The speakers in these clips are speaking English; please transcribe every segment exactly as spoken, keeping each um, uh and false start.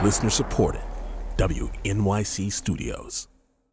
Listener supported. W N Y C Studios.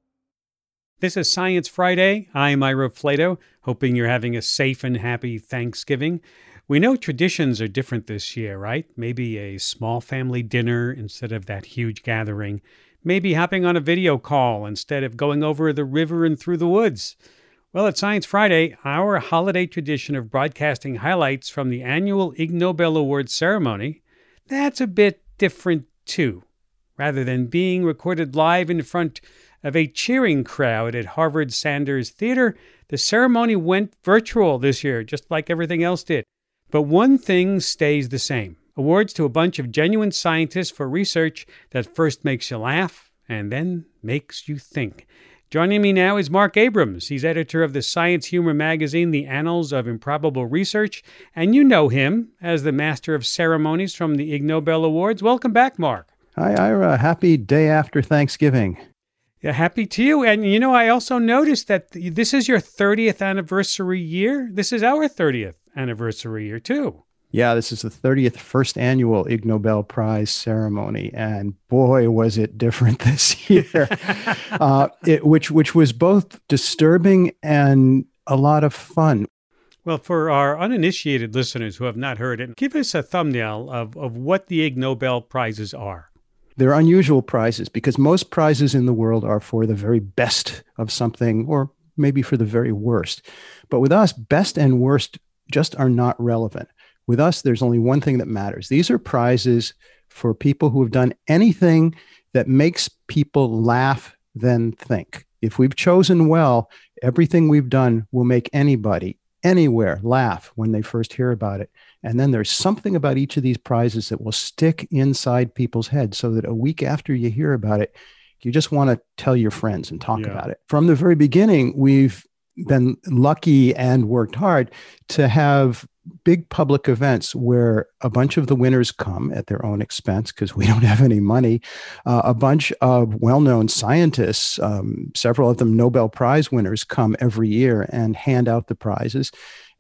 This is Science Friday. I'm Ira Flato, hoping you're having a safe and happy Thanksgiving. We know traditions are different this year, right? Maybe a small family dinner instead of that huge gathering. Maybe hopping on a video call instead of going over the river and through the woods. Well, at Science Friday, our holiday tradition of broadcasting highlights from the annual Ig Nobel Awards ceremony, that's a bit different too. Rather than being recorded live in front of a cheering crowd at Harvard Sanders Theater, the ceremony went virtual this year, just like everything else did. But one thing stays the same. Awards to a bunch of genuine scientists for research that first makes you laugh and then makes you think. Joining me now is Marc Abrams. He's editor of the science humor magazine, The Annals of Improbable Research, and you know him as the master of ceremonies from the Ig Nobel Awards. Welcome back, Marc. Hi, Ira. Happy day after Thanksgiving. Yeah, happy to you. And, you know, I also noticed that this is your thirtieth anniversary year. This is our thirtieth anniversary year, too. Yeah, this is the thirtieth first annual Ig Nobel Prize ceremony. And boy, was it different this year, uh, it, which, which was both disturbing and a lot of fun. Well, for our uninitiated listeners who have not heard it, give us a thumbnail of, of what the Ig Nobel Prizes are. They're unusual prizes because most prizes in the world are for the very best of something or maybe for the very worst. But with us, best and worst just are not relevant. With us, there's only one thing that matters. These are prizes for people who have done anything that makes people laugh, then think. If we've chosen well, everything we've done will make anybody anywhere laugh when they first hear about it. And then there's something about each of these prizes that will stick inside people's heads so that a week after you hear about it, you just want to tell your friends and talk yeah. about it. From the very beginning, we've been lucky and worked hard to have big public events where a bunch of the winners come at their own expense because we don't have any money. Uh, a bunch of well-known scientists, um, several of them Nobel Prize winners, come every year and hand out the prizes.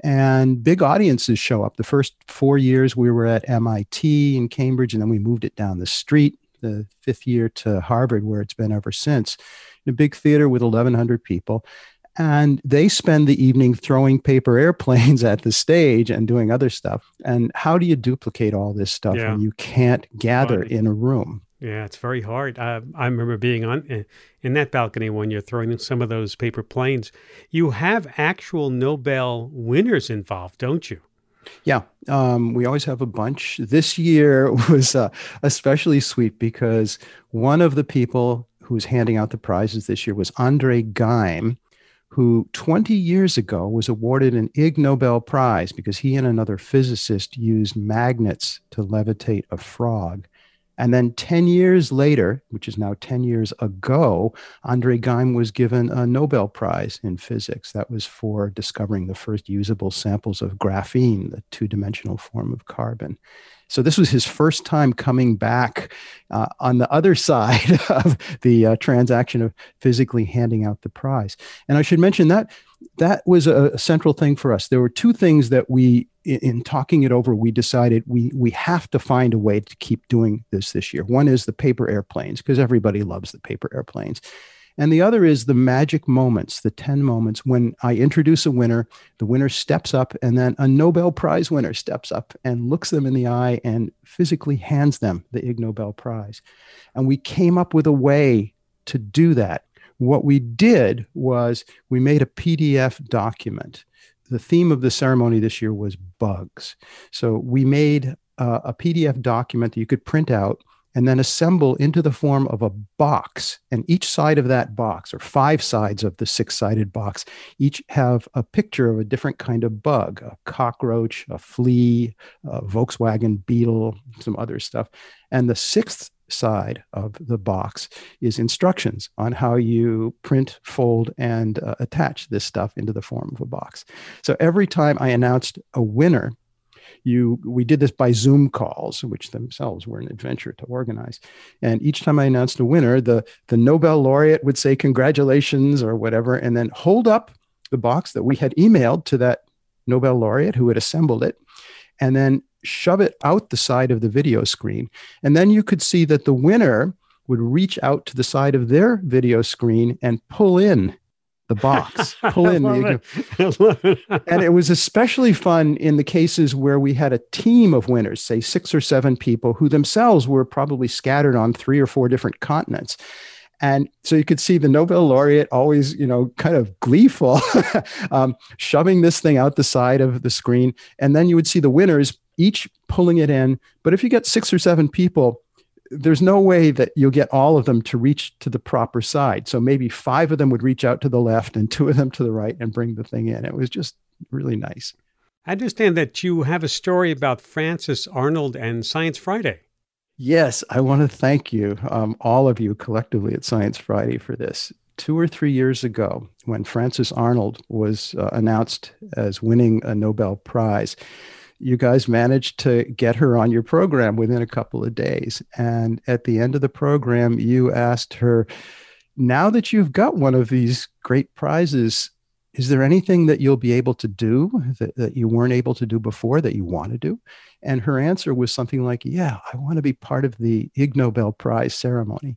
And big audiences show up. The first four years we were at M I T in Cambridge, and then we moved it down the street, the fifth year to Harvard, where it's been ever since. In a big theater with eleven hundred people. And they spend the evening throwing paper airplanes at the stage and doing other stuff. And how do you duplicate all this stuff yeah. when you can't gather Funny. in a room? Yeah, it's very hard. Uh, I remember being on in that balcony when you're throwing some of those paper planes. You have actual Nobel winners involved, don't you? Yeah, um, we always have a bunch. This year was uh, especially sweet because one of the people who was handing out the prizes this year was Andre Geim, who twenty years ago was awarded an Ig Nobel Prize because he and another physicist used magnets to levitate a frog. And then ten years later, which is now ten years ago, Andre Geim was given a Nobel Prize in physics. That was for discovering the first usable samples of graphene, the two-dimensional form of carbon. So this was his first time coming back uh, on the other side of the uh, transaction of physically handing out the prize. And I should mention that that was a, a central thing for us. There were two things that we, in, in talking it over, we decided we we have to find a way to keep doing this this year. One is the paper airplanes, because everybody loves the paper airplanes. And the other is the magic moments, the ten moments when I introduce a winner, the winner steps up, and then a Nobel Prize winner steps up and looks them in the eye and physically hands them the Ig Nobel Prize. And we came up with a way to do that. What we did was we made a P D F document. The theme of the ceremony this year was bugs. So we made uh, a P D F document that you could print out and then assemble into the form of a box. And each side of that box, or five sides of the six-sided box, each have a picture of a different kind of bug, a cockroach, a flea, a Volkswagen Beetle, some other stuff. And the sixth side of the box is instructions on how you print, fold, and uh, attach this stuff into the form of a box. So every time I announced a winner, You, we did this by Zoom calls, which themselves were an adventure to organize. And each time I announced a winner, the, the Nobel laureate would say, congratulations, or whatever, and then hold up the box that we had emailed to that Nobel laureate who had assembled it. And then shove it out the side of the video screen. And then you could see that the winner would reach out to the side of their video screen and pull in the box, pull in the, and it was especially fun in the cases where we had a team of winners, say six or seven people who themselves were probably scattered on three or four different continents. And so you could see the Nobel laureate always, you know, kind of gleeful, um, shoving this thing out the side of the screen. And then you would see the winners each pulling it in. But if you get six or seven people, there's no way that you'll get all of them to reach to the proper side. So maybe five of them would reach out to the left and two of them to the right and bring the thing in. It was just really nice. I understand that you have a story about Frances Arnold and Science Friday. Yes, I want to thank you, um, all of you collectively at Science Friday for this. Two or three years ago, when Frances Arnold was uh, announced as winning a Nobel Prize, you guys managed to get her on your program within a couple of days. And at the end of the program, you asked her, now that you've got one of these great prizes, is there anything that you'll be able to do that, that you weren't able to do before that you want to do? And her answer was something like, yeah, I want to be part of the Ig Nobel Prize ceremony.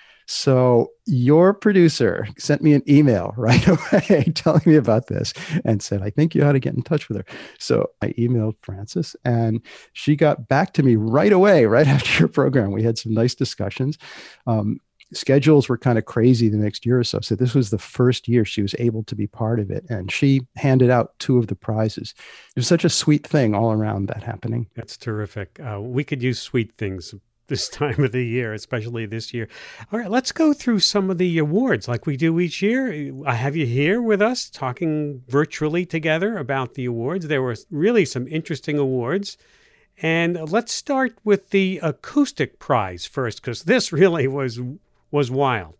So your producer sent me an email right away telling me about this and said, I think you ought to get in touch with her. So I emailed Frances and she got back to me right away, right after your program. We had some nice discussions. Um, schedules were kind of crazy the next year or so. So this was the first year she was able to be part of it. And she handed out two of the prizes. It was such a sweet thing all around that happening. That's terrific. Uh, we could use sweet things this time of the year, especially this year. All right, let's go through some of the awards like we do each year. I have you here with us talking virtually together about the awards. There were really some interesting awards. And let's start with the acoustic prize first, because this really was was wild.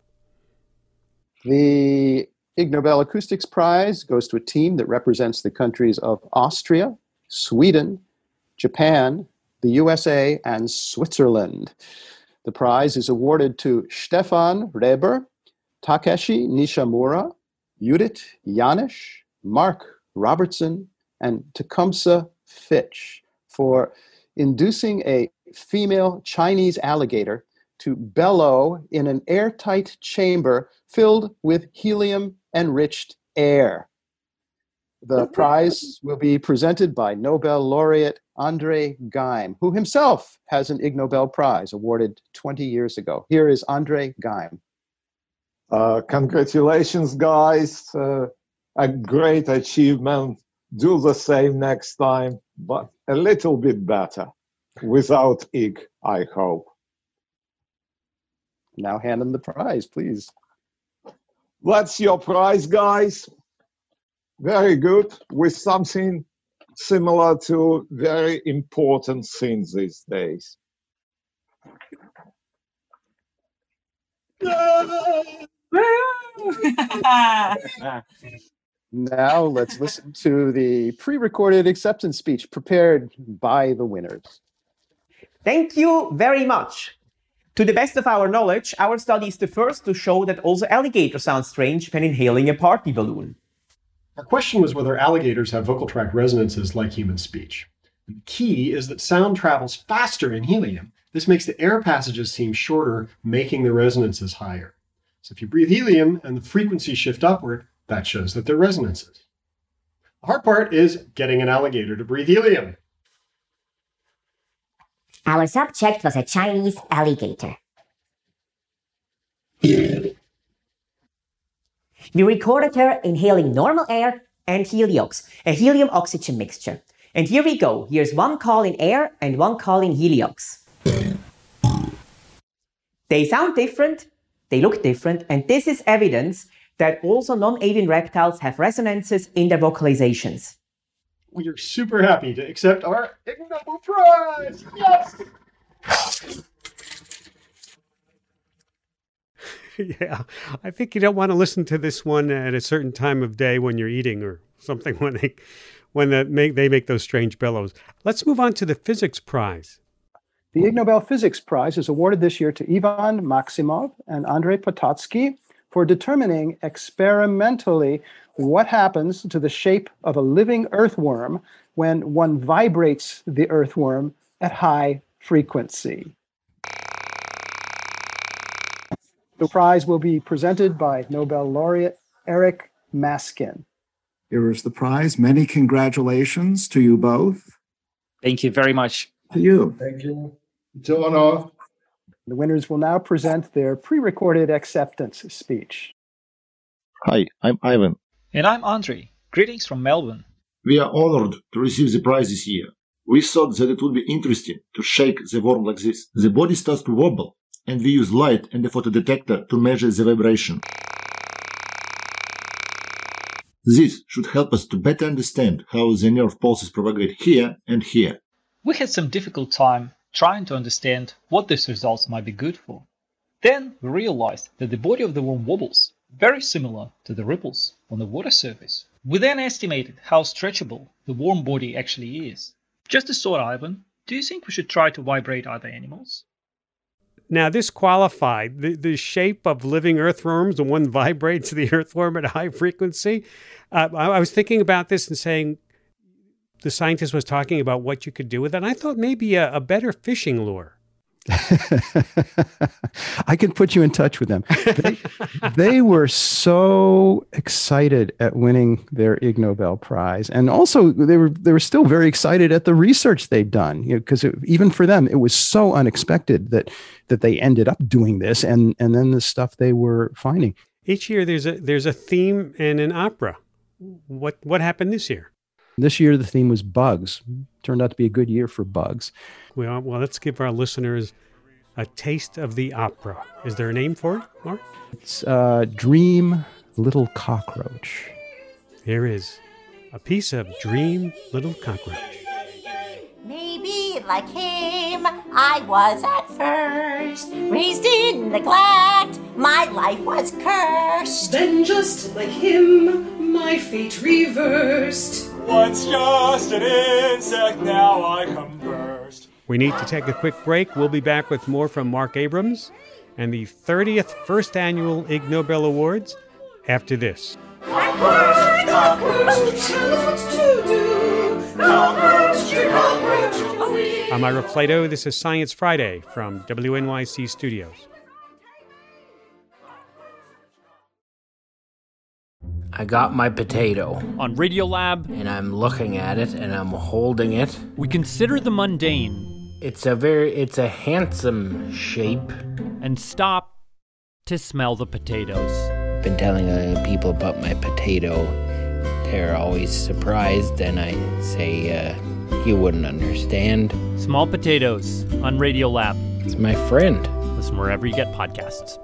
The Ig Nobel Acoustics Prize goes to a team that represents the countries of Austria, Sweden, Japan, the U S A, and Switzerland. The prize is awarded to Stefan Reber, Takeshi Nishimura, Judith Janisch, Mark Robertson, and Tecumseh Fitch for inducing a female Chinese alligator to bellow in an airtight chamber filled with helium-enriched air. The prize will be presented by Nobel laureate Andre Geim, who himself has an Ig Nobel Prize awarded twenty years ago. Here is Andre Geim. Uh, congratulations, guys. Uh, a great achievement. Do the same next time, but a little bit better. Without Ig, I hope. Now hand him the prize, please. That's your prize, guys. Very good, with something similar to very important things these days. Now let's listen to the pre-recorded acceptance speech prepared by the winners. Thank you very much. To the best of our knowledge, our study is the first to show that also alligators sound strange when inhaling a party balloon. Our question was whether alligators have vocal tract resonances like human speech. And the key is that sound travels faster in helium. This makes the air passages seem shorter, making the resonances higher. So if you breathe helium and the frequencies shift upward, that shows that they're resonances. The hard part is getting an alligator to breathe helium. Our subject was a Chinese alligator. We recorded her inhaling normal air and heliox, a helium-oxygen mixture. And here we go. Here's one call in air and one call in heliox. They sound different, they look different, and this is evidence that also non-avian reptiles have resonances in their vocalizations. We are super happy to accept our Ig Nobel Prize! Yes! Yeah, I think you don't want to listen to this one at a certain time of day when you're eating or something when they when they make, they make those strange bellows. Let's move on to the physics prize. The Ig Nobel Physics Prize is awarded this year to Ivan Maximov and Andrei Pototsky for determining experimentally what happens to the shape of a living earthworm when one vibrates the earthworm at high frequency. The prize will be presented by Nobel laureate Eric Maskin. Here is the prize. Many congratulations to you both. Thank you very much. To you. Thank you. It's an honor. The winners will now present their pre-recorded acceptance speech. Hi, I'm Ivan. And I'm Andre. Greetings from Melbourne. We are honored to receive the prize this year. We thought that it would be interesting to shake the worm like this. The body starts to wobble, and we use light and a photodetector to measure the vibration. This should help us to better understand how the nerve pulses propagate here and here. We had some difficult time trying to understand what these results might be good for. Then we realized that the body of the worm wobbles, very similar to the ripples on the water surface. We then estimated how stretchable the worm body actually is. Just a thought, Ivan, do you think we should try to vibrate other animals? Now, this qualified, the, the shape of living earthworms, the one vibrates the earthworm at a high frequency. Uh, I, I was thinking about this and saying, the scientist was talking about what you could do with it. And I thought maybe a, a better fishing lure. I can put you in touch with them. They, they were so excited at winning their Ig Nobel Prize, and also they were they were still very excited at the research they'd done. You know, because even for them, it was so unexpected that that they ended up doing this, and and then the stuff they were finding. Each year, there's a there's a theme and an opera. What what happened this year? This year, the theme was bugs. Turned out to be a good year for bugs. Well, well, let's give our listeners a taste of the opera. Is there a name for it, Mark? It's uh, Dream Little Cockroach. Here is a piece of Dream Little Cockroach. Maybe like him, I was at first, raised in neglect, my life was cursed. Then just like him, my fate reversed. Once just an insect, now I come first. We need to take a quick break. We'll be back with more from Marc Abrahams and the thirtieth First Annual Ig Nobel Awards after this. Cockroach, cockroach, tell us what to do. Cockroach, cockroach. I'm Ira Plato. This is Science Friday from W N Y C Studios. I got my potato. On Radiolab. And I'm looking at it and I'm holding it. We consider the mundane. It's a very, it's a handsome shape. And stop to smell the potatoes. I've been telling uh, people about my potato. They're always surprised and I say, uh, you wouldn't understand. Small Potatoes on Radiolab. It's my friend. Listen wherever you get podcasts.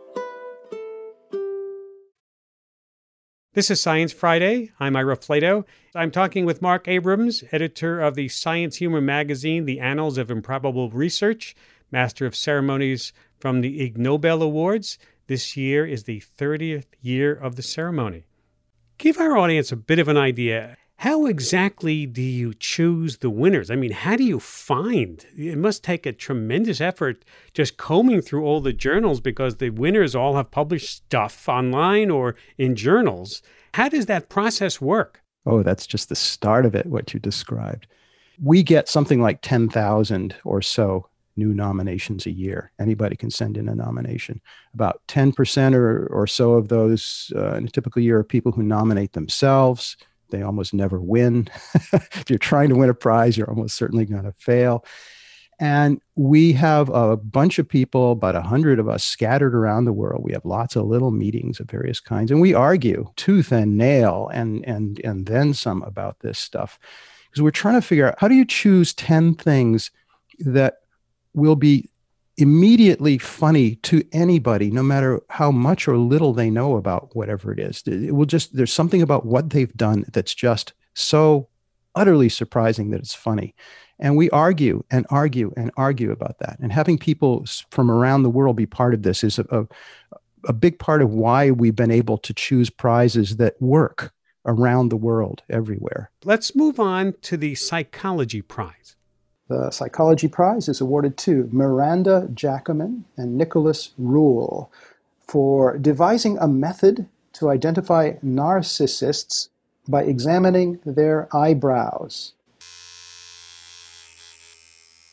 This is Science Friday. I'm Ira Plato. I'm talking with Marc Abrahams, editor of the science humor magazine, The Annals of Improbable Research, master of ceremonies from the Ig Nobel Awards. This year is the thirtieth year of the ceremony. Give our audience a bit of an idea. How exactly do you choose the winners? I mean, how do you find? It must take a tremendous effort just combing through all the journals because the winners all have published stuff online or in journals. How does that process work? Oh, that's just the start of it, what you described. We get something like ten thousand or so new nominations a year. Anybody can send in a nomination. About ten percent or, or so of those uh, in a typical year are people who nominate themselves. They almost never win. If you're trying to win a prize, you're almost certainly going to fail. And we have a bunch of people, about a hundred of us scattered around the world. We have lots of little meetings of various kinds, and we argue tooth and nail and, and, and then some about this stuff. Because we're trying to figure out, how do you choose ten things that will be immediately funny to anybody, no matter how much or little they know about whatever it is. It will just, there's something about what they've done that's just so utterly surprising that it's funny. And we argue and argue and argue about that. And having people from around the world be part of this is a, a, a big part of why we've been able to choose prizes that work around the world everywhere. Let's move on to the Psychology Prize. The Psychology Prize is awarded to Miranda Jacobin and Nicholas Rule for devising a method to identify narcissists by examining their eyebrows.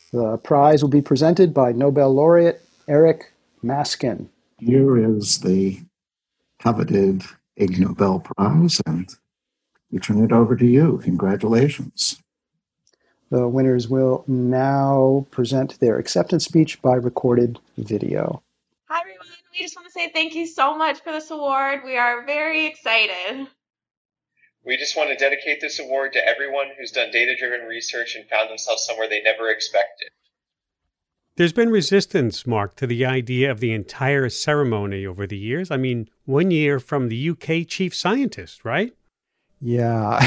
The prize will be presented by Nobel laureate Eric Maskin. Here is the coveted Ig Nobel Prize, and we turn it over to you. Congratulations. The winners will now present their acceptance speech by recorded video. Hi, everyone. We just want to say thank you so much for this award. We are very excited. We just want to dedicate this award to everyone who's done data-driven research and found themselves somewhere they never expected. There's been resistance, Mark, to the idea of the entire ceremony over the years. I mean, one year from the U K chief scientist, right? Yeah,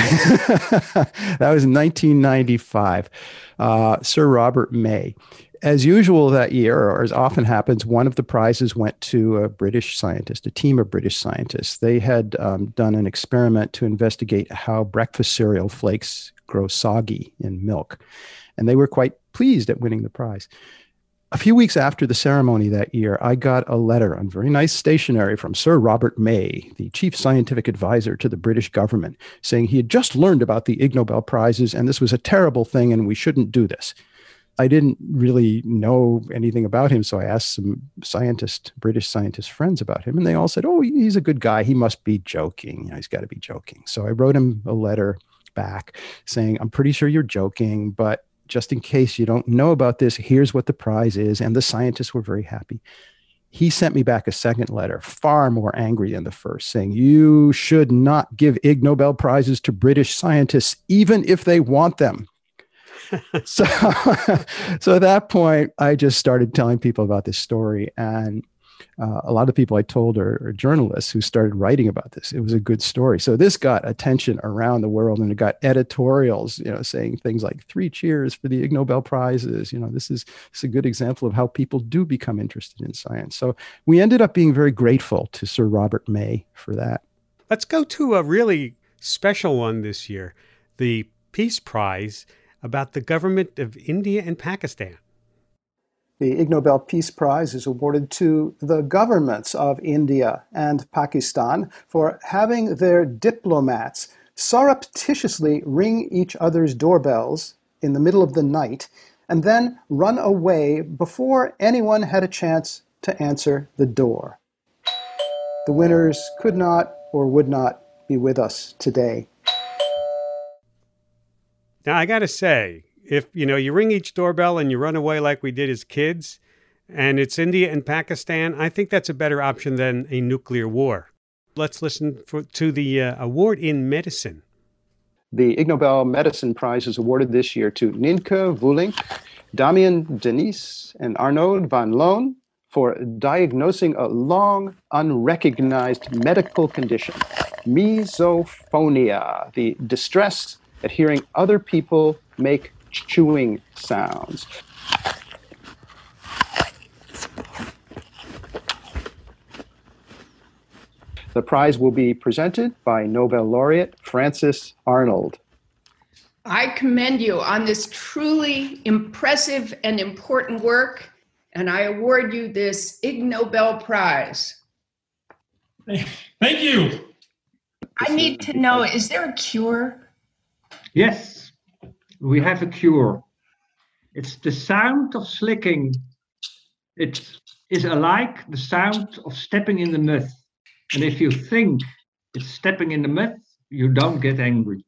that was nineteen ninety-five. Uh, Sir Robert May. As usual that year, or as often happens, one of the prizes went to a British scientist, a team of British scientists. They had um, done an experiment to investigate how breakfast cereal flakes grow soggy in milk, and they were quite pleased at winning the prize. A few weeks after the ceremony that year, I got a letter on very nice stationery from Sir Robert May, the chief scientific advisor to the British government, saying he had just learned about the Ig Nobel Prizes and this was a terrible thing and we shouldn't do this. I didn't really know anything about him, so I asked some scientist, British scientist friends about him, and they all said, oh, he's a good guy. He must be joking. You know, he's got to be joking. So I wrote him a letter back saying, I'm pretty sure you're joking, but just in case you don't know about this, here's what the prize is. And the scientists were very happy. He sent me back a second letter, far more angry than the first, saying, you should not give Ig Nobel Prizes to British scientists, even if they want them. so, so at that point, I just started telling people about this story. And uh, a lot of people I told are, are journalists who started writing about this. It was a good story. So this got attention around the world, and it got editorials, you know, saying things like three cheers for the Ig Nobel Prizes. You know, this is, this is a good example of how people do become interested in science. So we ended up being very grateful to Sir Robert May for that. Let's go to a really special one this year, the Peace Prize, about the government of India and Pakistan. The Ig Nobel Peace Prize is awarded to the governments of India and Pakistan for having their diplomats surreptitiously ring each other's doorbells in the middle of the night and then run away before anyone had a chance to answer the door. The winners could not or would not be with us today. Now, I got to say, if, you know, you ring each doorbell and you run away like we did as kids, and it's India and Pakistan, I think that's a better option than a nuclear war. Let's listen for, to the uh, award in medicine. The Ig Nobel Medicine Prize is awarded this year to Nienke Vullink, Damien Denis, and Arnaud van Loon for diagnosing a long unrecognized medical condition, misophonia, the distress at hearing other people make chewing sounds. The prize will be presented by Nobel laureate Frances Arnold. I commend you on this truly impressive and important work, and I award you this Ig Nobel Prize. Thank you. I need to know, is there a cure? Yes, we have a cure. It's the sound of slicking. It is alike the sound of stepping in the mud. And if you think it's stepping in the mud, you don't get angry.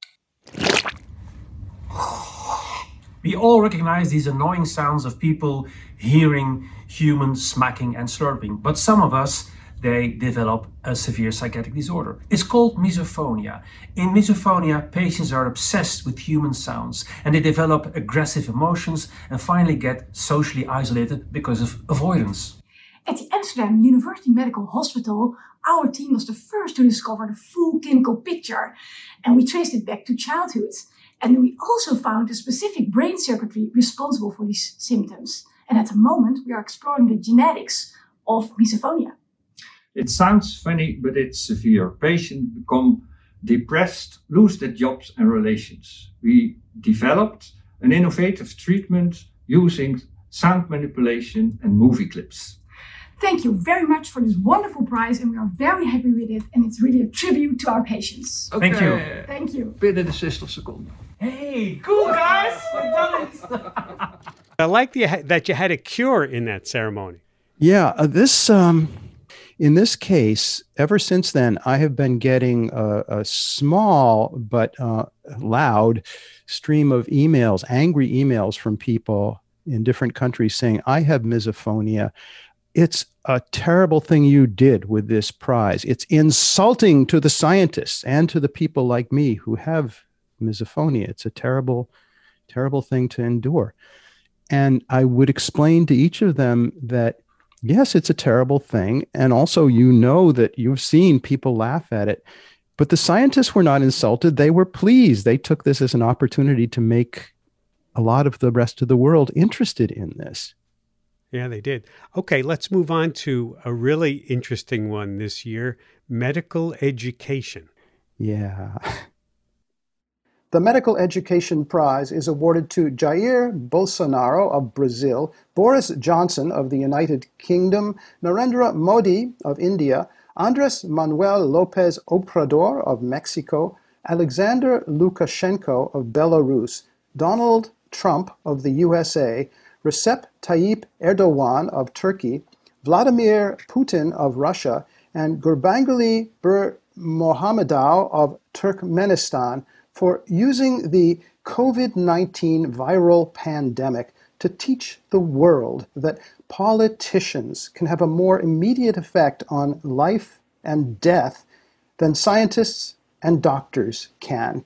We all recognize these annoying sounds of people hearing humans smacking and slurping, but some of us, they develop a severe psychiatric disorder. It's called misophonia. In misophonia, patients are obsessed with human sounds and they develop aggressive emotions and finally get socially isolated because of avoidance. At the Amsterdam University Medical Hospital, our team was the first to discover the full clinical picture, and we traced it back to childhood. And we also found the specific brain circuitry responsible for these symptoms. And at the moment, we are exploring the genetics of misophonia. It sounds funny, but it's severe. Patients become depressed, lose their jobs and relations. We developed an innovative treatment using sound manipulation and movie clips. Thank you very much for this wonderful prize, and we are very happy with it, and it's really a tribute to our patients. Okay. Thank you. Thank you. Binnen de zestig seconden. Hey, cool guys! We've done it! I like the, that you had a cure in that ceremony. Yeah, uh, this um, in this case, ever since then, I have been getting a, a small but uh, loud stream of emails, angry emails from people in different countries saying, I have misophonia. It's a terrible thing you did with this prize. It's insulting to the scientists and to the people like me who have misophonia. It's a terrible, terrible thing to endure. And I would explain to each of them that, yes, it's a terrible thing. And also, you know that you've seen people laugh at it. But the scientists were not insulted. They were pleased. They took this as an opportunity to make a lot of the rest of the world interested in this. Yeah, they did. Okay, let's move on to a really interesting one this year, medical education. Yeah. The Medical Education Prize is awarded to Jair Bolsonaro of Brazil, Boris Johnson of the United Kingdom, Narendra Modi of India, Andres Manuel Lopez Obrador of Mexico, Alexander Lukashenko of Belarus, Donald Trump of the U S A, Recep Tayyip Erdogan of Turkey, Vladimir Putin of Russia, and Gurbanguly Bermohamedov of Turkmenistan for using the COVID nineteen viral pandemic to teach the world that politicians can have a more immediate effect on life and death than scientists and doctors can.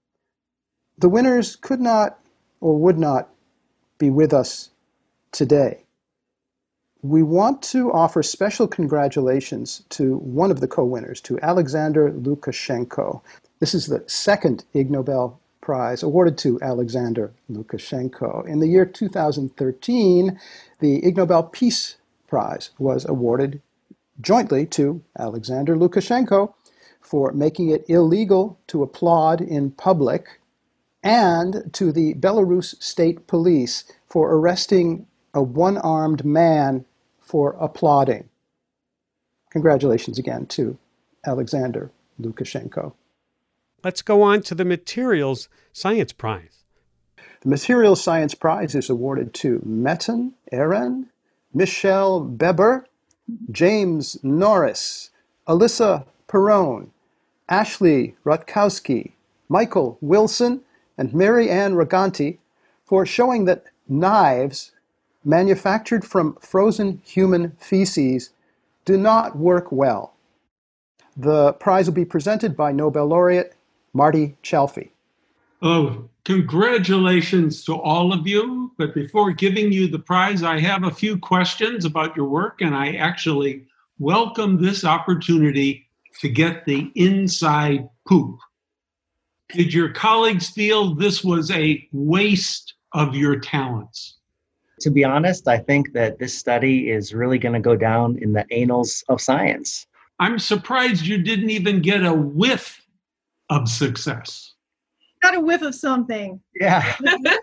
The winners could not or would not be with us today. We want to offer special congratulations to one of the co-winners, to Alexander Lukashenko. This is the second Ig Nobel Prize awarded to Alexander Lukashenko. In the year two thousand thirteen, the Ig Nobel Peace Prize was awarded jointly to Alexander Lukashenko for making it illegal to applaud in public, and to the Belarus State Police for arresting a one-armed man for applauding. Congratulations again to Alexander Lukashenko. Let's go on to the Materials Science Prize. The Materials Science Prize is awarded to Metin Eren, Michelle Beber, James Norris, Alyssa Perrone, Ashley Rutkowski, Michael Wilson, and Mary Ann Raganti for showing that knives manufactured from frozen human feces do not work well. The prize will be presented by Nobel laureate Marty Chalfie. Oh, congratulations to all of you. But before giving you the prize, I have a few questions about your work, and I actually welcome this opportunity to get the inside poop. Did your colleagues feel this was a waste of your talents? To be honest, I think that this study is really going to go down in the annals of science. I'm surprised you didn't even get a whiff of success. Got a whiff of something. Yeah.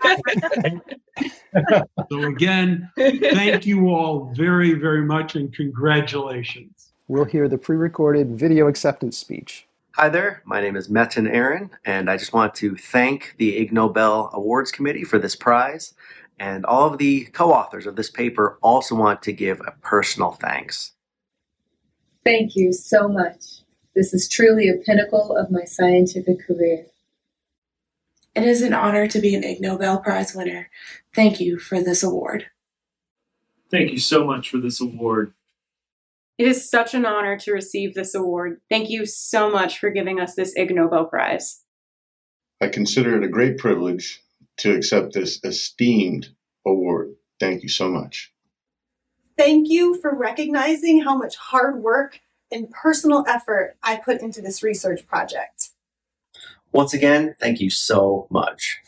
So again, thank you all very, very much, and congratulations. We'll hear the pre-recorded video acceptance speech. Hi there, my name is Metin Eren, and I just want to thank the Ig Nobel Awards Committee for this prize, and all of the co-authors of this paper also want to give a personal thanks. Thank you so much. This is truly a pinnacle of my scientific career. It is an honor to be an Ig Nobel Prize winner. Thank you for this award. Thank you so much for this award. It is such an honor to receive this award. Thank you so much for giving us this Ig Nobel Prize. I consider it a great privilege to accept this esteemed award. Thank you so much. Thank you for recognizing how much hard work and personal effort I put into this research project. Once again, thank you so much.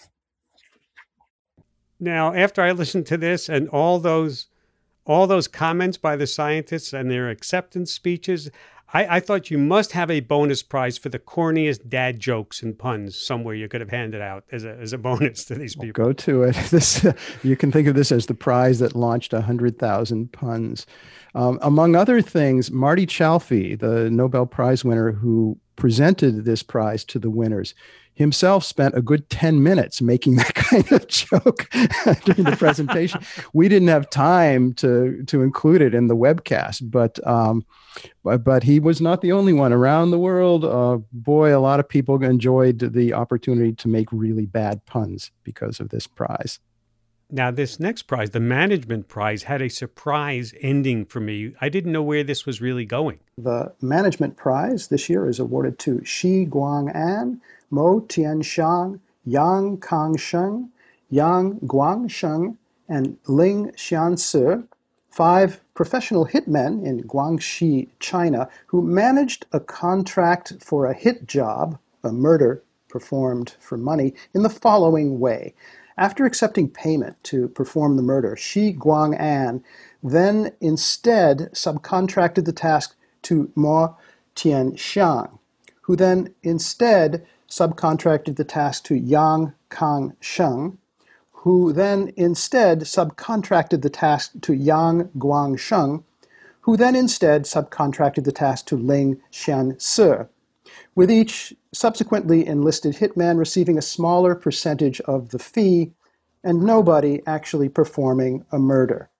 Now, after I listened to this and all those all those comments by the scientists and their acceptance speeches, I, I thought you must have a bonus prize for the corniest dad jokes and puns somewhere you could have handed out as a, as a bonus to these people. Go to it. This, you can think of this as the prize that launched one hundred thousand puns. Um, among other things, Marty Chalfie, the Nobel Prize winner who presented this prize to the winners, himself spent a good ten minutes making that kind of joke during the presentation. We didn't have time to, to include it in the webcast, but, um, but, but he was not the only one around the world. Uh, boy, a lot of people enjoyed the opportunity to make really bad puns because of this prize. Now, this next prize, the management prize, had a surprise ending for me. I didn't know where this was really going. The management prize this year is awarded to Shi Guang'an, Mo Tianxiang, Yang Kangsheng, Yang Guangsheng, and Ling Xianse, five professional hitmen in Guangxi, China, who managed a contract for a hit job, a murder performed for money, in the following way. After accepting payment to perform the murder, Shi Guang'an then instead subcontracted the task to Mo Tianxiang, who then instead subcontracted the task to Yang Kangsheng, who then instead subcontracted the task to Yang Guangsheng, who then instead subcontracted the task to Ling Xianse, with each subsequently enlisted hitman receiving a smaller percentage of the fee and nobody actually performing a murder.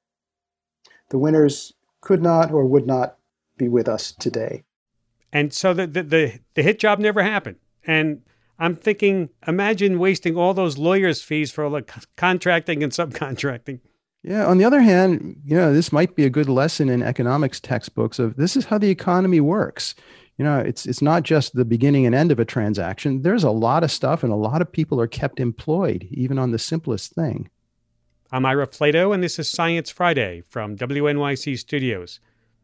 The winners could not or would not be with us today. And so the, the, the, the hit job never happened. And I'm thinking, imagine wasting all those lawyers' fees for all the contracting and subcontracting. Yeah. On the other hand, you know, this might be a good lesson in economics textbooks of this is how the economy works. You know, it's it's not just the beginning and end of a transaction. There's a lot of stuff and a lot of people are kept employed, even on the simplest thing. I'm Ira Flato, and this is Science Friday from W N Y C Studios.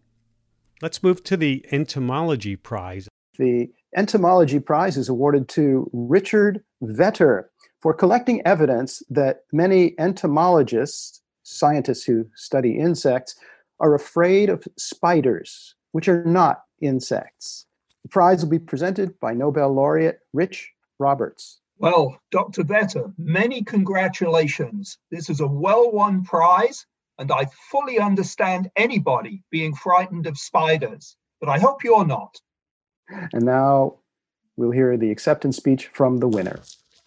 Let's move to the Entomology Prize. The Entomology Prize is awarded to Richard Vetter for collecting evidence that many entomologists, scientists who study insects, are afraid of spiders, which are not insects. The prize will be presented by Nobel laureate Rich Roberts. Well, Doctor Vetter, many congratulations. This is a well-won prize, and I fully understand anybody being frightened of spiders, but I hope you're not. And now we'll hear the acceptance speech from the winner.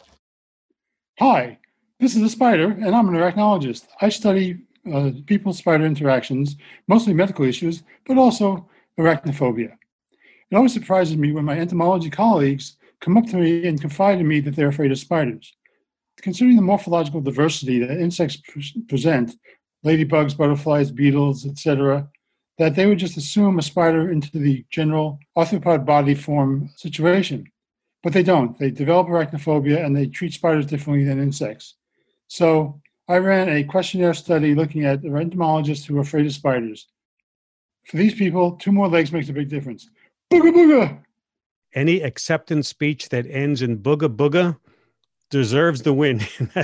Hi, this is a spider, and I'm an arachnologist. I study uh, people-spider interactions, mostly medical issues, but also arachnophobia. It always surprises me when my entomology colleagues come up to me and confide in me that they're afraid of spiders. Considering the morphological diversity that insects pre- present, ladybugs, butterflies, beetles, et cetera, that they would just assume a spider into the general arthropod body form situation. But they don't. They develop arachnophobia and they treat spiders differently than insects. So I ran a questionnaire study looking at entomologists who are afraid of spiders. For these people, two more legs makes a big difference. Booga booga! Any acceptance speech that ends in booga booga deserves the win.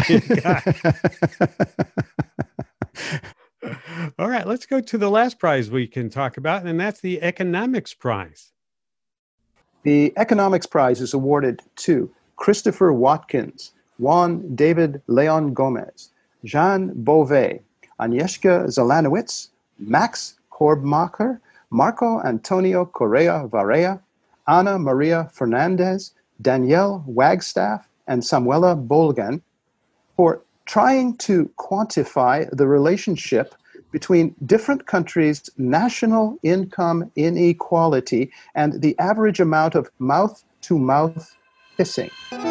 All right, let's go to the last prize we can talk about, and that's the Economics Prize. The Economics Prize is awarded to Christopher Watkins, Juan David Leon Gomez, Jean Beauvais, Agnieszka Zelanowicz, Max Korbmacher, Marco Antonio Correa Varela, Ana Maria Fernandez, Danielle Wagstaff, and Samuela Bolgan for trying to quantify the relationship between different countries' national income inequality and the average amount of mouth-to-mouth kissing.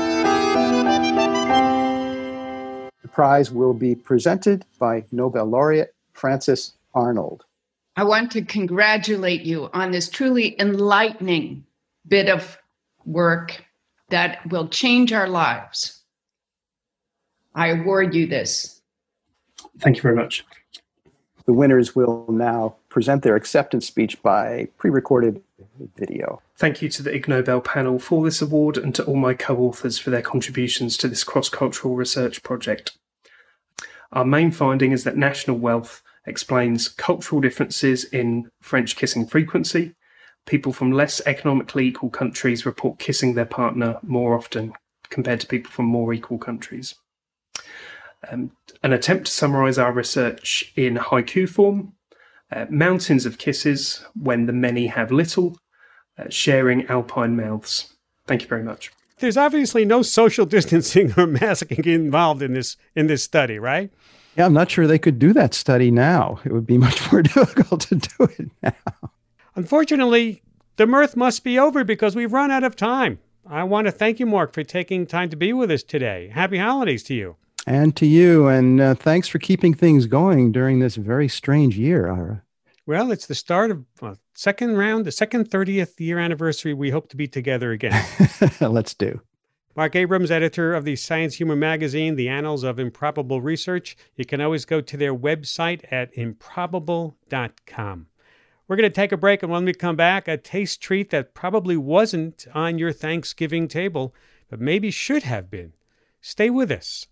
The prize will be presented by Nobel laureate Frances Arnold. I want to congratulate you on this truly enlightening bit of work that will change our lives. I award you this. Thank you very much. The winners will now present their acceptance speech by pre-recorded video. Thank you to the Ig Nobel panel for this award and to all my co-authors for their contributions to this cross-cultural research project. Our main finding is that national wealth explains cultural differences in French kissing frequency. People from less economically equal countries report kissing their partner more often compared to people from more equal countries. Um, an attempt to summarise our research in haiku form. Uh, mountains of kisses when the many have little. Uh, sharing alpine mouths. Thank you very much. there's obviously no social distancing or masking involved in this in this study, right? Yeah, I'm not sure they could do that study now. It would be much more difficult to do it now. Unfortunately, the mirth must be over because we've run out of time. I want to thank you, Mark, for taking time to be with us today. Happy holidays to you. And to you, and uh, thanks for keeping things going during this very strange year, Ira. Well, it's the start of uh, second round, the second thirtieth year anniversary. We hope to be together again. Let's do. Mark Abrams, editor of the Science Humor magazine, The Annals of Improbable Research. You can always go to their website at improbable dot com. We're going to take a break, and when we come back, a taste treat that probably wasn't on your Thanksgiving table, but maybe should have been. Stay with us.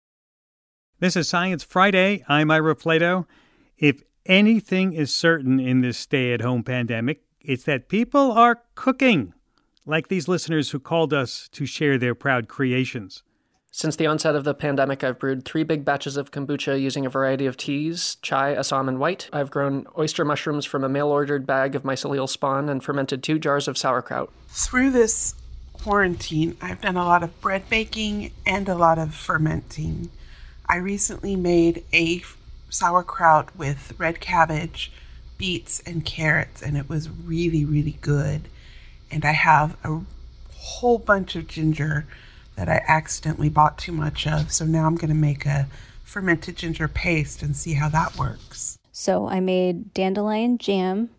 This is Science Friday. I'm Ira Flatow. If anything is certain in this stay-at-home pandemic, it's that people are cooking, like these listeners who called us to share their proud creations. Since the onset of the pandemic, I've brewed three big batches of kombucha using a variety of teas, chai, Assam, and white. I've grown oyster mushrooms from a mail-ordered bag of mycelial spawn and fermented two jars of sauerkraut. Through this quarantine, I've done a lot of bread baking and a lot of fermenting. I recently made a sauerkraut with red cabbage, beets, and carrots, and it was really, really good. And I have a whole bunch of ginger that I accidentally bought too much of, so now I'm going to make a fermented ginger paste and see how that works. So I made dandelion jam,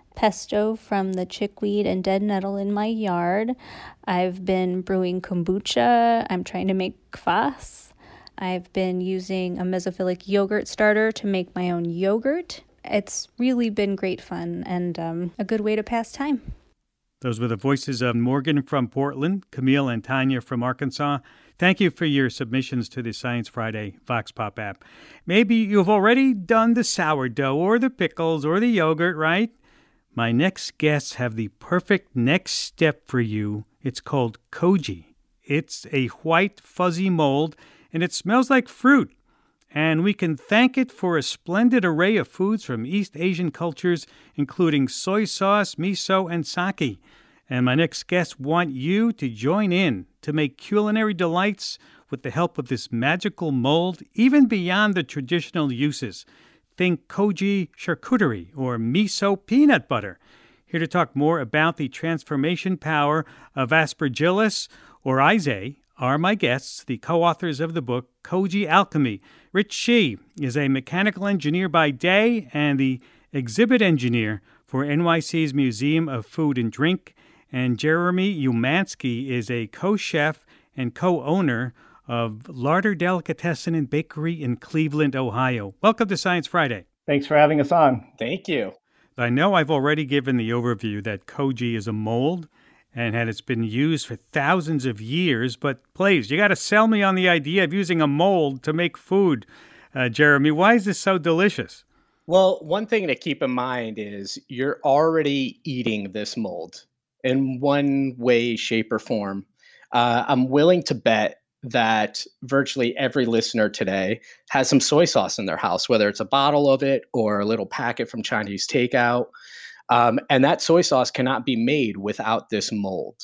pesto from the chickweed and dead nettle in my yard. I've been brewing kombucha. I'm trying to make kvass. I've been using a mesophilic yogurt starter to make my own yogurt. It's really been great fun and um, a good way to pass time. Those were the voices of Morgan from Portland, Camille and Tanya from Arkansas. Thank you for your submissions to the Science Friday Vox Pop app. Maybe you've already done the sourdough or the pickles or the yogurt, right? My next guests have the perfect next step for you. It's called koji. It's a white, fuzzy mold, and it smells like fruit. And we can thank it for a splendid array of foods from East Asian cultures, including soy sauce, miso, and sake. And my next guests want you to join in to make culinary delights with the help of this magical mold, even beyond the traditional uses. Think koji charcuterie or miso peanut butter. Here to talk more about the transformation power of Aspergillus or Isay are my guests, the co-authors of the book Koji Alchemy. Rich Shih is a mechanical engineer by day and the exhibit engineer for N Y C's Museum of Food and Drink. And Jeremy Umansky is a co-chef and co-owner of Larder Delicatessen and Bakery in Cleveland, Ohio. Welcome to Science Friday. Thanks for having us on. Thank you. I know I've already given the overview that koji is a mold and that it's been used for thousands of years, but please, you got to sell me on the idea of using a mold to make food. Uh, Jeremy, why is this so delicious? Well, one thing to keep in mind is you're already eating this mold in one way, shape, or form. Uh, I'm willing to bet that virtually every listener today has some soy sauce in their house, whether it's a bottle of it or a little packet from Chinese takeout. Um, and that soy sauce cannot be made without this mold.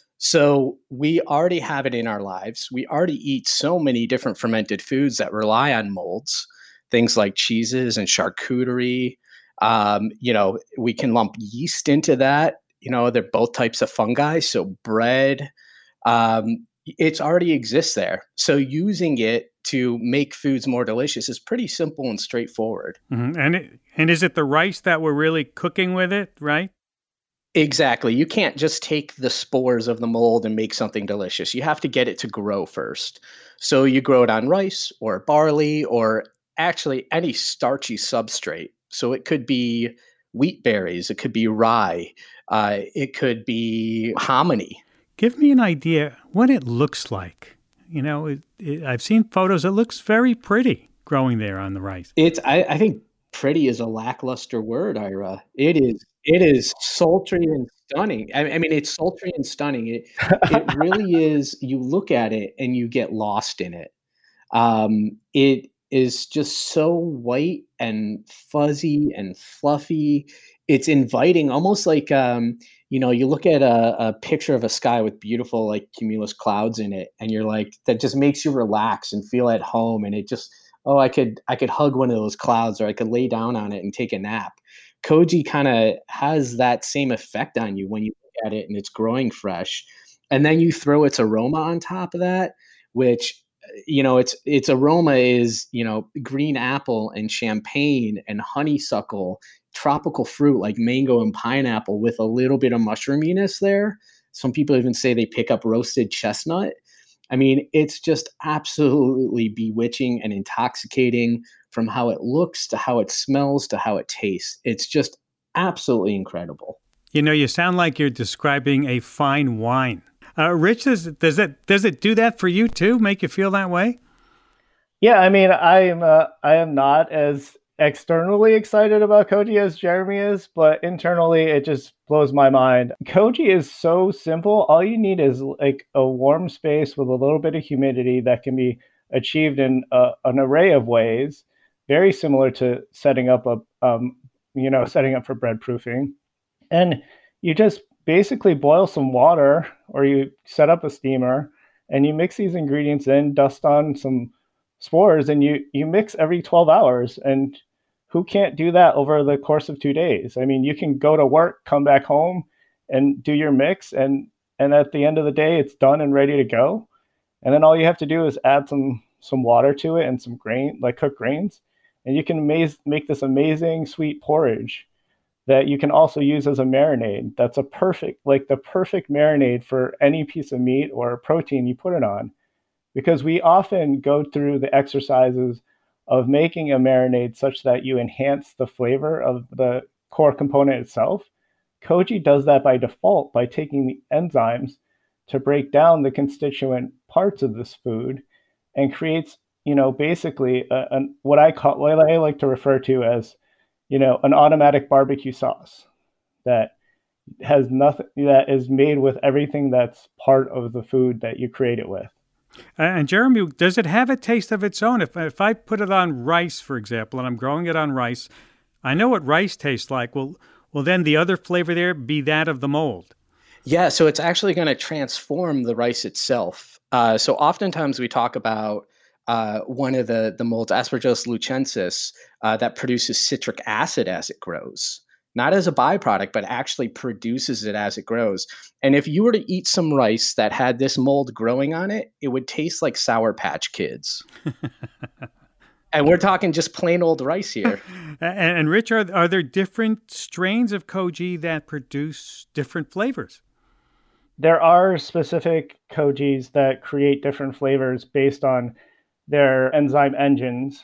So we already have it in our lives. We already eat so many different fermented foods that rely on molds, things like cheeses and charcuterie. Um, you know, we can lump yeast into that. You know, they're both types of fungi. So bread, um, it's already exists there. So using it to make foods more delicious is pretty simple and straightforward. Mm-hmm. And it, and is it the rice that we're really cooking with it, right? Exactly. You can't just take the spores of the mold and make something delicious. You have to get it to grow first. So you grow it on rice or barley or actually any starchy substrate. So it could be wheat berries, it could be rye, uh, it could be hominy. Give me an idea what it looks like. You know, it, it, I've seen photos. It looks very pretty growing there on the rice. It's. I, I think pretty is a lackluster word, Ira. It is. It is sultry and stunning. I, I mean, it's sultry and stunning. It. It really is. You look at it and you get lost in it. Um, it is just so white and fuzzy and fluffy. it's inviting, almost like, um, you know, you look at a, a picture of a sky with beautiful like cumulus clouds in it, and you're like, that just makes you relax and feel at home. And it just, oh, I could, I could hug one of those clouds, or I could lay down on it and take a nap. Koji kind of has that same effect on you when you look at it and it's growing fresh. And then you throw its aroma on top of that, which, you know, its its aroma is, you know, green apple and champagne and honeysuckle, tropical fruit like mango and pineapple with a little bit of mushroominess there. Some people even say they pick up roasted chestnut. I mean, it's just absolutely bewitching and intoxicating, from how it looks to how it smells to how it tastes. It's just absolutely incredible. You know, you sound like you're describing a fine wine. Uh, Rich, does, does it does it do that for you too? Make you feel that way? Yeah, I mean, I am uh, I am not as externally excited about Koji as Jeremy is, but internally it just blows my mind. Koji is so simple. All you need is like a warm space with a little bit of humidity that can be achieved in a, an array of ways, very similar to setting up a um, you know setting up for bread proofing. And you just basically boil some water, or you set up a steamer and you mix these ingredients in, dust on some spores, and you, you mix every twelve hours. And who can't do that over the course of two days? I mean, you can go to work, come back home and do your mix. And, and at the end of the day, it's done and ready to go. And then all you have to do is add some, some water to it and some grain, like cooked grains. And you can amaze, make this amazing sweet porridge that you can also use as a marinade. That's a perfect, like the perfect marinade for any piece of meat or protein you put it on. Because we often go through the exercises of making a marinade such that you enhance the flavor of the core component itself. Koji does that by default by taking the enzymes to break down the constituent parts of this food and creates, you know, basically a, an, what I call, what I like to refer to as, you know, an automatic barbecue sauce that has nothing, that is made with everything that's part of the food that you create it with. And Jeremy, does it have a taste of its own? If if I put it on rice, for example, and I'm growing it on rice, I know what rice tastes like. Will will then the other flavor there be that of the mold? Yeah, so it's actually going to transform the rice itself. Uh, so oftentimes we talk about uh, one of the, the molds, Aspergillus luchensis, uh, that produces citric acid as it grows. Not as a byproduct, but actually produces it as it grows. And if you were to eat some rice that had this mold growing on it, it would taste like Sour Patch Kids. And we're talking just plain old rice here. and, and Rich, are, are there different strains of Koji that produce different flavors? There are specific Kojis that create different flavors based on their enzyme engines.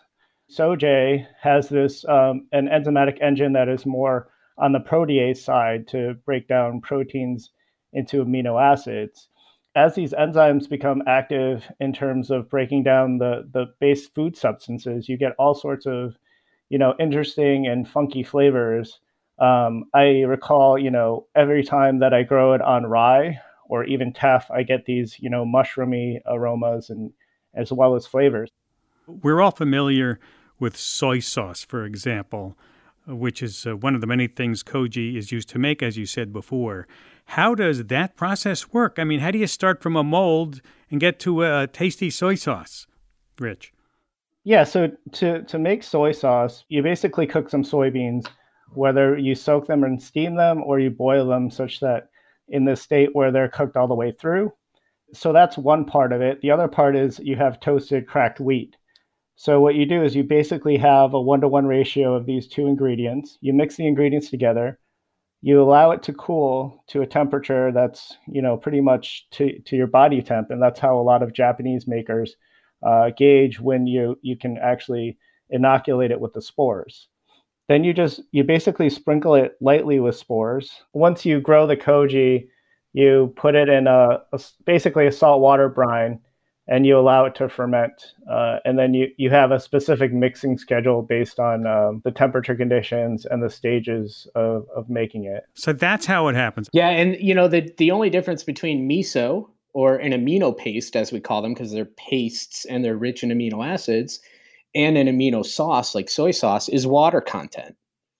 Soje has this um, an enzymatic engine that is more on the protease side to break down proteins into amino acids. As these enzymes become active in terms of breaking down the, the base food substances, you get all sorts of, you know, interesting and funky flavors. Um, I recall, you know, every time that I grow it on rye or even teff, I get these, you know, mushroomy aromas and as well as flavors. We're all familiar with soy sauce, for example, which is uh, one of the many things Koji is used to make, as you said before. How does that process work? I mean, how do you start from a mold and get to a tasty soy sauce, Rich? Yeah, so to, to make soy sauce, you basically cook some soybeans, whether you soak them and steam them or you boil them such that in the state where they're cooked all the way through. So that's one part of it. The other part is you have toasted cracked wheat. So what you do is you basically have a one-to-one ratio of these two ingredients. You mix the ingredients together. You allow it to cool to a temperature that's, you know, pretty much to, to your body temp. And that's how a lot of Japanese makers uh, gauge when you, you can actually inoculate it with the spores. Then you just, you basically sprinkle it lightly with spores. Once you grow the Koji, you put it in a, a basically a saltwater brine, and you allow it to ferment. Uh, and then you, you have a specific mixing schedule based on um, the temperature conditions and the stages of, of making it. So that's how it happens. Yeah, and you know, the, the only difference between miso, or an amino paste, as we call them, because they're pastes and they're rich in amino acids, and an amino sauce like soy sauce is water content.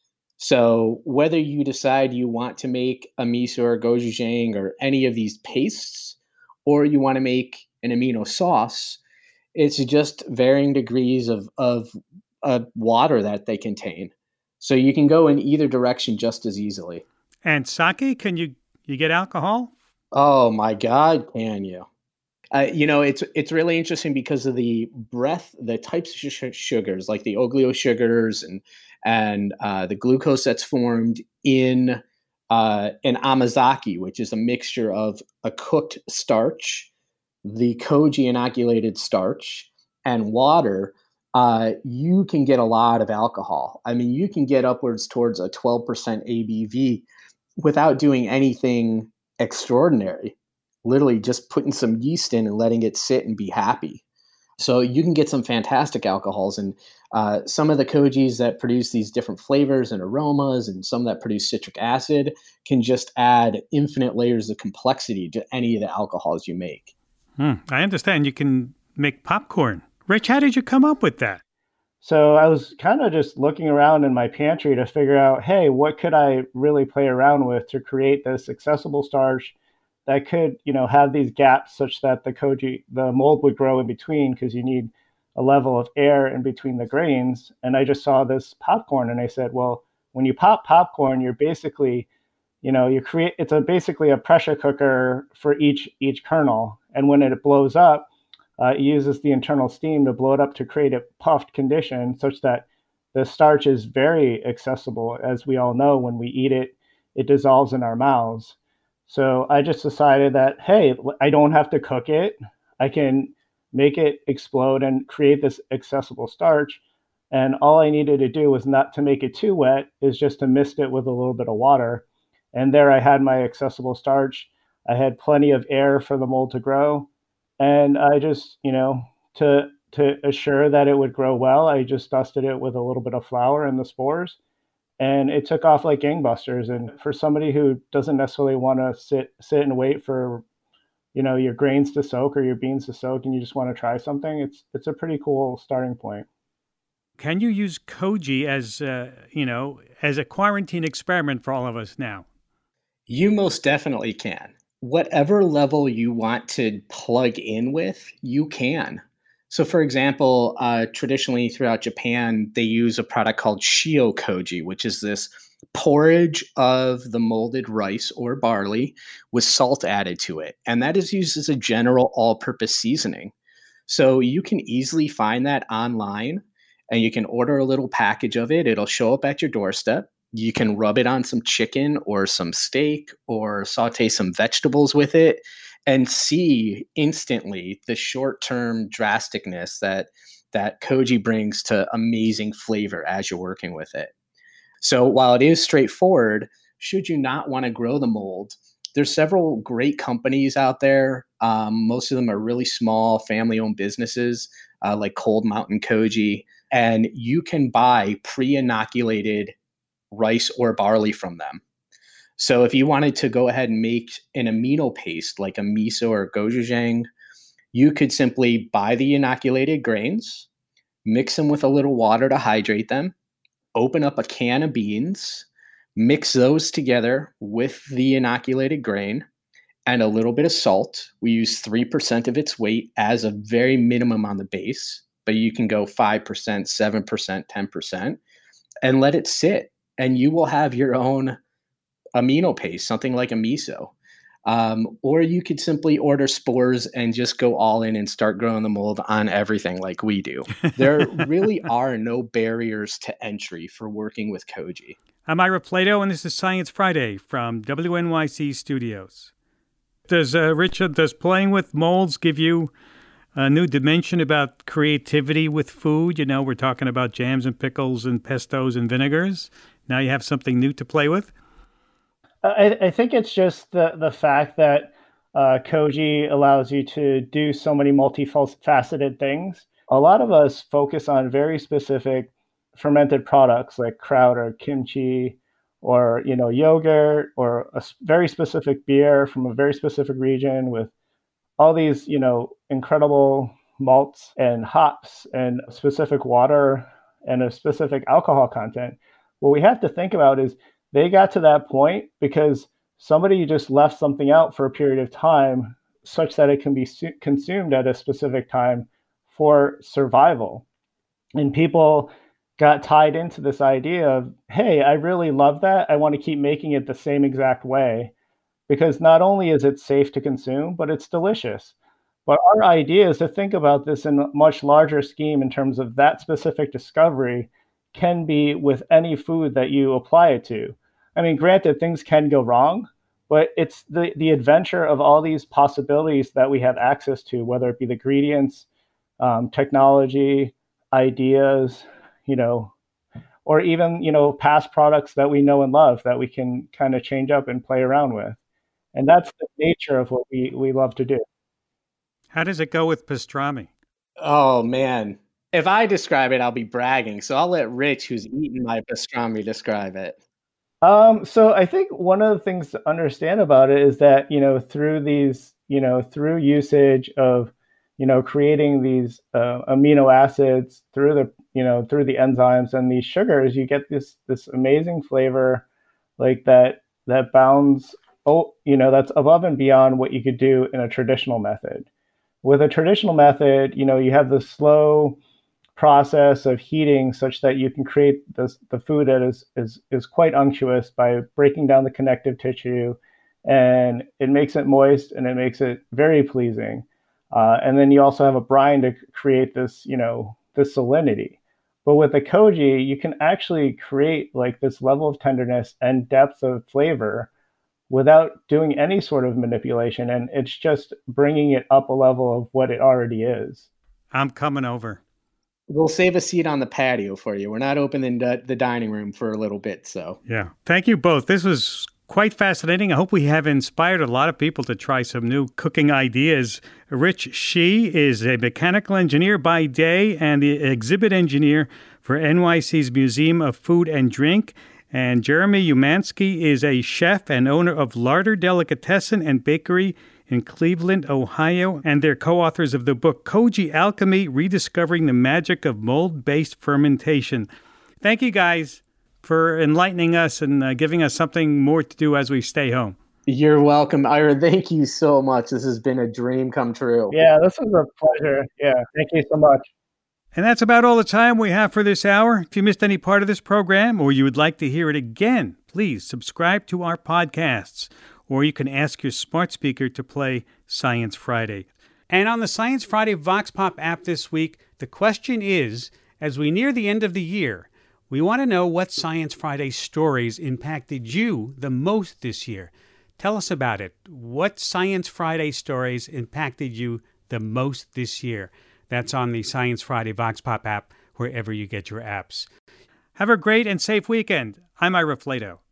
So whether you decide you want to make a miso or gochujang or any of these pastes, or you want to make an amino sauce, it's just varying degrees of, of uh, water that they contain. So you can go in either direction just as easily. And sake, can you, you get alcohol? Oh my God, can you? Uh, you know, it's it's really interesting because of the breadth, the types of sh- sugars, like the oglio sugars and and uh, the glucose that's formed in uh, an amazake, which is a mixture of a cooked starch, the koji inoculated starch, and water. Uh, you can get a lot of alcohol. I mean, you can get upwards towards a twelve percent A B V without doing anything extraordinary. Literally just putting some yeast in and letting it sit and be happy. So you can get some fantastic alcohols. And uh, some of the kojis that produce these different flavors and aromas and some that produce citric acid can just add infinite layers of complexity to any of the alcohols you make. Hmm, I understand you can make popcorn. Rich, how did you come up with that? So I was kind of just looking around in my pantry to figure out, hey, what could I really play around with to create this accessible starch that could, you know, have these gaps such that the koji, the mold would grow in between, because you need a level of air in between the grains. And I just saw this popcorn and I said, well, when you pop popcorn, you're basically, you know, you create, it's a basically a pressure cooker for each, each kernel. And when it blows up, uh, it uses the internal steam to blow it up to create a puffed condition such that the starch is very accessible. As we all know, when we eat it, it dissolves in our mouths. So I just decided that, hey, I don't have to cook it. I can make it explode and create this accessible starch. And all I needed to do was not to make it too wet, is just to mist it with a little bit of water. And there I had my accessible starch. I had plenty of air for the mold to grow. And I just, you know, to to assure that it would grow well, I just dusted it with a little bit of flour and the spores. And it took off like gangbusters. And for somebody who doesn't necessarily want to sit sit and wait for, you know, your grains to soak or your beans to soak, and you just want to try something, it's it's a pretty cool starting point. Can you use koji as, uh, you know, as a quarantine experiment for all of us now? You most definitely can. Whatever level you want to plug in with, you can. So, for example, uh, traditionally throughout Japan, they use a product called shio koji, which is this porridge of the molded rice or barley with salt added to it. And that is used as a general all-purpose seasoning. So you can easily find that online, and you can order a little package of it. It'll show up at your doorstep. You can rub it on some chicken or some steak or saute some vegetables with it, and see instantly the short-term drasticness that that koji brings to amazing flavor as you're working with it. So while it is straightforward, should you not want to grow the mold, there's several great companies out there. Um, most of them are really small family-owned businesses uh, like Cold Mountain Koji, and you can buy pre-inoculated rice or barley from them. So if you wanted to go ahead and make an amino paste like a miso or gochujang, you could simply buy the inoculated grains, mix them with a little water to hydrate them, open up a can of beans, mix those together with the inoculated grain and a little bit of salt. We use three percent of its weight as a very minimum on the base, but you can go five percent, seven percent, ten percent, and let it sit. And you will have your own amino paste, something like a miso. Um, or you could simply order spores and just go all in and start growing the mold on everything like we do. There really are no barriers to entry for working with koji. I'm Ira Plato, and this is Science Friday from W N Y C Studios. Does, uh, Richard, does playing with molds give you a new dimension about creativity with food? You know, we're talking about jams and pickles and pestos and vinegars. Now you have something new to play with? I, I think it's just the, the fact that uh, koji allows you to do so many multifaceted things. A lot of us focus on very specific fermented products like kraut or kimchi or, you know, yogurt or a very specific beer from a very specific region with all these, you know, incredible malts and hops and specific water and a specific alcohol content. what we have to think about is they got to that point because somebody just left something out for a period of time such that it can be su- consumed at a specific time for survival. And people got tied into this idea of, hey, I really love that. I want to keep making it the same exact way because not only is it safe to consume, but it's delicious. But our idea is to think about this in a much larger scheme in terms of that specific discovery can be with any food that you apply it to. I mean, granted, things can go wrong, but it's the, the adventure of all these possibilities that we have access to, whether it be the ingredients, um, technology, ideas, you know, or even, you know, past products that we know and love that we can kind of change up and play around with. And that's the nature of what we, we love to do. How does it go with pastrami? Oh, man. If I describe it, I'll be bragging. So I'll let Rich, who's eaten my pastrami, describe it. Um, so I think one of the things to understand about it is that, you know, through these, you know, through usage of, you know, creating these uh, amino acids through the, you know, through the enzymes and these sugars, you get this, this amazing flavor like that, that bounds, oh, you know, that's above and beyond what you could do in a traditional method. With a traditional method, you know, you have the slow process of heating such that you can create this, the food that is, is, is quite unctuous by breaking down the connective tissue, and it makes it moist and it makes it very pleasing. Uh, and then you also have a brine to create this, you know, this salinity. But with the koji, you can actually create like this level of tenderness and depth of flavor without doing any sort of manipulation. And it's just bringing it up a level of what it already is. I'm coming over. We'll save a seat on the patio for you. We're not opening the, the dining room for a little bit, so. Yeah. Thank you both. This was quite fascinating. I hope we have inspired a lot of people to try some new cooking ideas. Rich Shih is a mechanical engineer by day and the exhibit engineer for N Y C's Museum of Food and Drink. And Jeremy Umansky is a chef and owner of Larder Delicatessen and Bakery in Cleveland, Ohio, and they're co-authors of the book Koji Alchemy, Rediscovering the Magic of Mold-Based Fermentation. Thank you guys for enlightening us and uh, giving us something more to do as we stay home. You're welcome, Ira. Thank you so much. This has been a dream come true. Yeah, this was a pleasure. Yeah, thank you so much. And that's about all the time we have for this hour. If you missed any part of this program or you would like to hear it again, please subscribe to our podcasts, or you can ask your smart speaker to play Science Friday. And on the Science Friday Vox Pop app this week, the question is, as we near the end of the year, we want to know what Science Friday stories impacted you the most this year. Tell us about it. What Science Friday stories impacted you the most this year? That's on the Science Friday Vox Pop app, wherever you get your apps. Have a great and safe weekend. I'm Ira Flato.